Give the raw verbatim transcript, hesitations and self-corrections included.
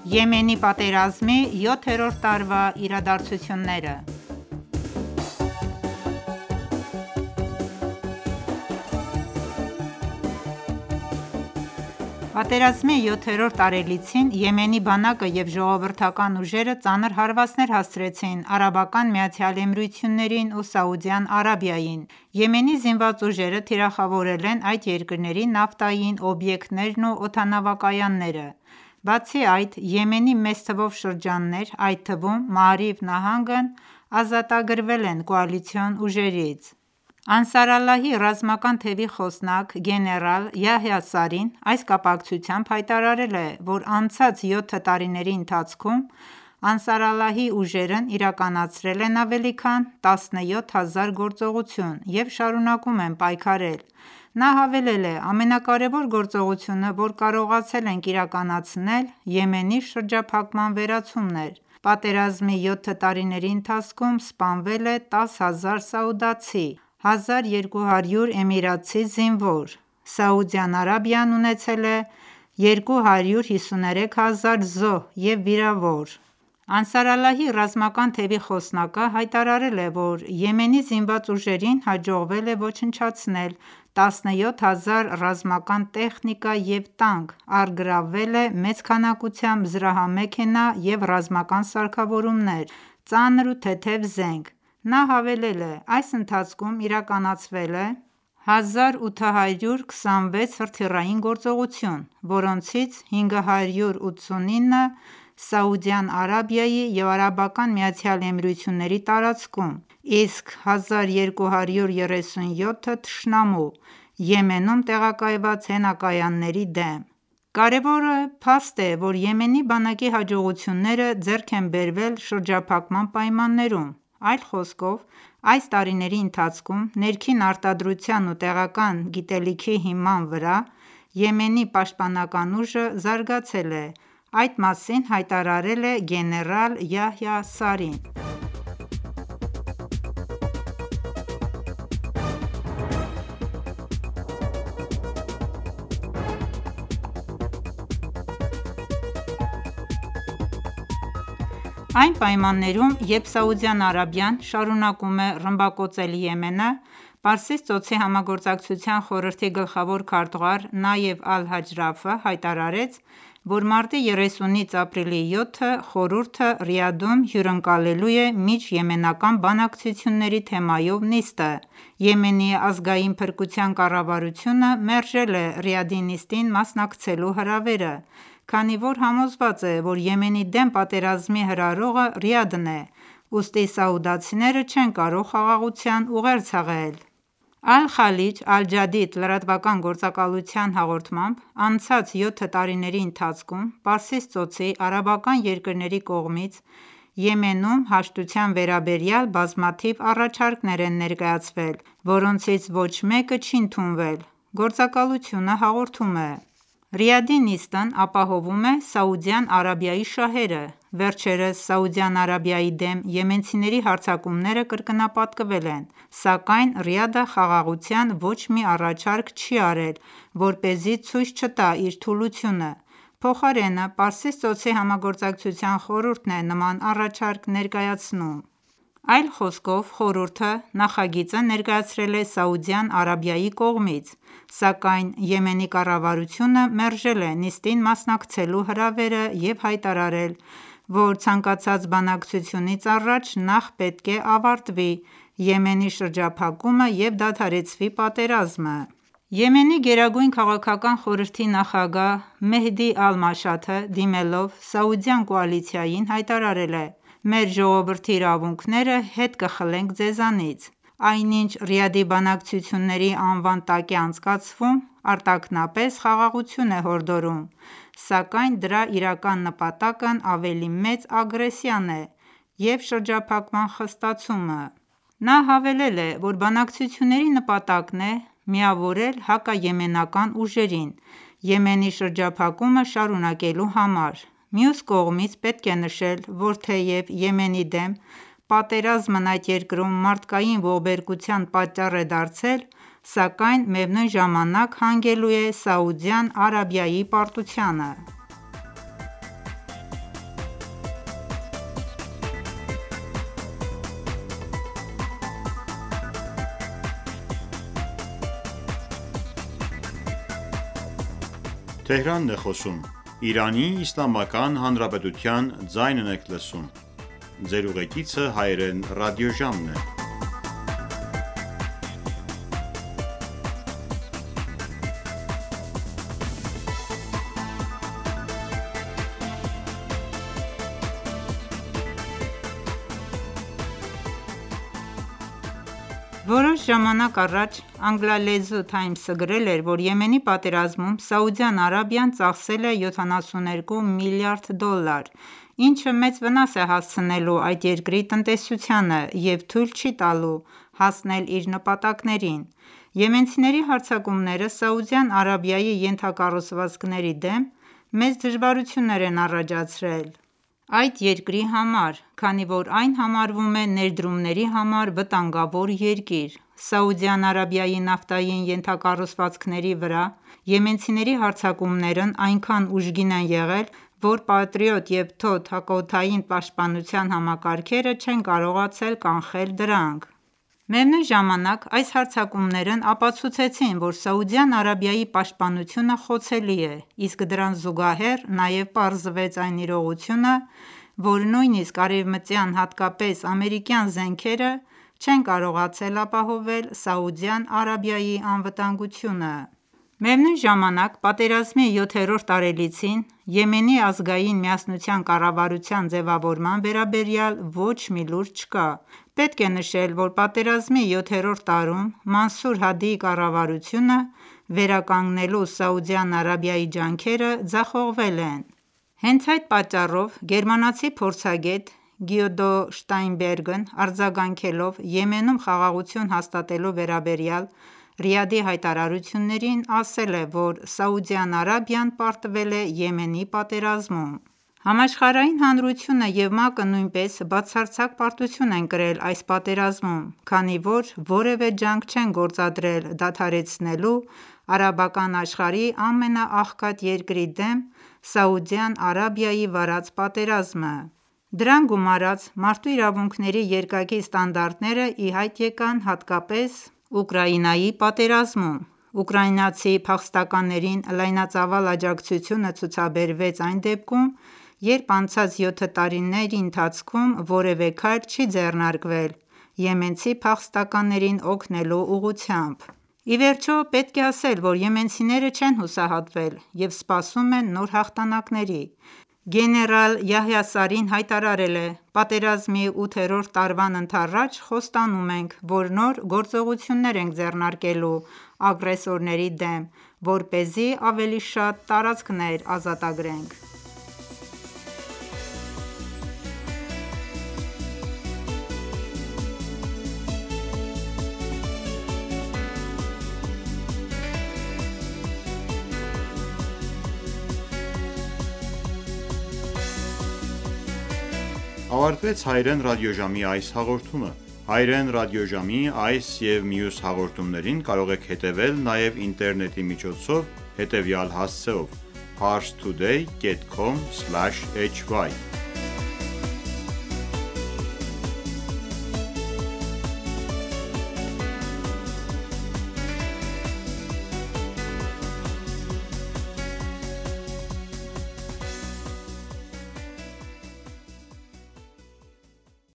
Եմենի պատերազմի յոթերորդ տարվա իրադարձությունները։ Պատերազմի յոթերորդ տարելիցին Եմենի բանակը և ժողովրդական ուժերը ծանր հարվածներ հասցրեցին Արաբական Միացյալ Էմիրություններին ու Սաուդյան Արաբիային։ Եմենի զինված ուժերը թիրախավորել են այդ երկրների նավթային օբյեկտներն ու օդանավակայանները։ Բացի այդ, Եմենի մեծ թվով շրջաններ, այդ թվում Մաարիբ նահանգն ազատագրվել են կոալիցիոն ուժերից։ Անսար Ալլահի ռազմական թևի խոսնակ գեներալ Յահյա Սարին այս կապակցությամբ հայտարարել է, որ անցած յոթ տարիների ընթացքում Անսար Ալլահի ուժերն իրականացրել են ավելի քան տասնյոթ հազար գործողություն և շարունակում են պայքարել։ Նա հավելել է.«Ամենակարևոր գործողությունը, որ կարողացել ենք իրականացնել, Եմենի շրջափակման վերացումն էր։ Պատերազմի յոթ տարիների ընթացքում սպանվել է տասը հազար սաուդացի, հազար երկու հարյուր էմիրացի զինվոր։ Սաուդյան Արաբիան ունեցել է երկու հարյուր հիսուներեք հազար զոհ և վիրավոր»։ Անսար Ալլահի ռազմական թևի խոսնակը հայտարարել է, որ Եմենի զինված ուժերին հաջողվել է ոչնչացնել տասնյոթ հազար ռազմական տեխնիկա և տանկ, առգրավվել է մեծ քանակությամբ զրահամեքենա և ռազմական սարքավորումներ, ծանր ու թեթև զենք։ Նա հավելել է.«Այս ընթացքում իրականացվել է հազար ութ հարյուր քսանվեց հրթիռային գործողություն, որոնցից հինգ հարյուր ութսունինը Սաուդյան Արաբիայի և Արաբական Միացյալ տարածքում, իսկ հազար երկու հարյուր երեսունյոթը թշնամու՝ Եմենում տեղակայված հենակայանների դեմ»։ Կարևոր փաստ է, որ Եմենի բանակի հաջողությունները ձեռք են բերվել շրջափակման պայմաններում։ Այլ խոսքով, այս տարիների ընթացքում ներքին արտադրության ու տեղական գիտելիքի հիման վրա Եմենի պաշտպանական ուժը զարգացել է։ Այդ մասին հայտարարել է գեներալ Յահյա Սարին։ Այն պայմաններում, երբ Սաուդյան Արաբիան շարունակում է ռմբակոծել Եմենը, Պարսից ծոցի համագործակցության խորհրդի գլխավոր քարտուղար Նայեվ Ալ-Հաջրաֆը հայտարարեց, որ մարտի երեսունից ապրիլի յոթը խորհուրդը Ռիադում հյուրընկալելու է միջեմենական բանակցությունների թեմայով նիստը։ Եմենի ազգային փրկության կառավարությունը մերժել է Ռիադի նիստին մասնակցելու հրավերը, քանի որ համոզված է, որ Եմենի դեմ պատերազմի հրահրողը Ռիադն է, ուստի սաուդացիները չեն կարող խաղաղության ուղերձ հղել։ Ալ-Խալիջ Ալ-Ջադիդ լրատվական գործակալության հաղորդմամբ, անցած յոթ տարիների ընթացքում Պարսից ծոցի արաբական երկրների կողմից Եմենում հաշտության վերաբերյալ բազմաթիվ առաջարկներ են ներկայացվել, որոնցից ոչ մեկը չի ընդունվել։ Գործակալությունը հաղորդում է.«Ռիադի նիստն ապահովում է Սաուդյան Արաբիայի շահերը։ Վերջերս Սաուդյան Արաբիայի դեմ եմենցիների հարձակումները կրկնապատկվել են, սակայն Ռիադը խաղաղության ոչ մի առաջարկ չի արել, որպեսզի ցույց չտա իր թուլությունը։ Փոխարենը, Պարսից ծոցի համագործակցության խորհուրդն է նման առաջարկ ներկայացնում»։ Այլ խոսքով, խորհուրդը նախագիծը ներկայացրել է Սաուդյան Արաբիայի կողմից, սակայն Եմենի կառավարությունը մերժել է նիստին մասնակցելու հրավերը և հայտարարել, որ ցանկացած բանակցությունից առաջ նախ պետք է ավարտվի Եմենի շրջափակումը և դադարեցվի պատերազմը։ Եմենի գերագույն քաղաքական խորհրդի նախագահ Մեհդի Ալ-Մաշաթը դիմելով սաուդյան կոալիցիային հայտարարել է.«Մեր ժողովրդի իրավունքները հետ կխլենք ձեզանից։ Այնինչ Ռիադի բանակցությունների անվան տակ է անցկացվում, արտաքնապես խաղաղություն է հորդորում, սակայն դրա իրական նպատակն ավելի մեծ ագրեսիան է և շրջափակման խստացումը»։ Նա հավելել է, որ բանակցությունների նպատակն է միավորել հակաեմենական ուժերին Եմենի շրջափակումը շարունակելու համար։ Մյուս կողմից, պետք է նշել, որ թեև Եմենի դեմ պատերազմն այդ երկրում մարդկային ողբերգության պատճառ է դարձել, սակայն միևնույն ժամանակ հանգելու է Սաուդյան Արաբիայի պարտությանը։ Որոշ ժամանակ առաջ անգլալեզու «Թայմս»-ը գրել էր, որ Եմենի պատերազմում Սաուդյան Արաբիան ծախսել է յոթանասուններկու միլիարդ դոլար, ինչը մեծ վնաս է հասցնելու այդ երկրի տնտեսությանը և թույլ չի տալու հասնել իր նպատակներին: Եմենցիների հարձակումները Սաուդյան Արաբիայի ենթակառուցվածքների դեմ մեծ դժվարություններ են առաջացրել այդ երկրի համար, քանի որ այն համարվում է ներդրումների համար վտանգավոր երկիր: Սաուդյան Արաբիայի նավթային ենթակառուցվածքների վրա եմենցիների հարձակումներն այնքան ուժգին են եղել, որ Patriot և Todd հակօդային պաշտպանության համակարգերը չեն կարողացել կանխել դրանք: Միևնույն ժամանակ, այս հարձակումներն ապացուցեցին, որ Սաուդյան Արաբիայի պաշտպանությունը խոցելի է, իսկ դրան զուգահեռ նաև պարզվեց այն իրողությունը, որ նույնիսկ արևմտյան, հատկապես ամերիկյան զենքերը չեն կարողացել ապահովել Սաուդյան Արաբիայի անվտանգությունը: Միևնույն ժամանակ, պատերազմի յոթերորդ տարելիցին Եմենի ազգային միասնության կառավարության ձևավորման վերաբերյալ ոչ մի լուր չկա: Պետք է նշել, որ պատերազմի յոթերորդ տարում Մանսուր Հադիի կառավարությունը վերականգնելու Սաուդյան Արաբիայի ջանքերը ձախողվել են: Հենց այդ պատճառով, գերմանացի փորձագետ Գյոդո Շտայնբերգն արձագանքելով Եմենում խաղաղություն հաստատելու վերաբերյալ Ռիադի հայտարարություններին, ասել է, որ Սաուդյան Արաբիան պարտվել է Եմենի պատերազմում: Համաշխարհային հանրությունը և ՄԱԿ-ը նույնպես բացարձակ պարտություն են կրել այս պատերազմում, քանի որ որևէ ջանք չեն գործադրել դադարեցնելու արաբական աշխարհի ամենաաղքատ երկրի դեմ Սաուդյան Արաբիայի վարած պատերազմը: Դրան գումարած մարդու իրավունքների երկակի ստանդարտները ի հայտ եկան հատկապես Ուկրաինայի պատերազմում: Ուկրաինացի փախստականներին լայնածավալ աջակցությունը ցուցաբերվեց այն դեպքում, երբ անցած յոթ տարիների ընթացքում որևէ քայլ չի ձեռնարկվել եմենցի փախստականներին օգնելու ուղղությամբ: Ի վերջո, պետք է ասել, որ եմենցիները չեն հուսահատվել և սպասում են նոր հաղթանակների: Գեներալ Յահյա Սարին հայտարարել է. «Պատերազմի ութերորդ տարվան ընդառաջ խոստանում ենք, որ նոր գործողություններ ենք ձեռնարկելու ագրեսորների դեմ, որպեսզի ավելի շատ տարածքներ ազատագրենք»: Ավարտվեց հայրեն ռադիոժամի այս հաղորդումը: Հայրեն ռադիոժամի այս և մյուս հաղորդումներին կարող եք հետևել նաև ինտերնետի միջոցով հետևյալ հասցեով՝ parstoday.com/hy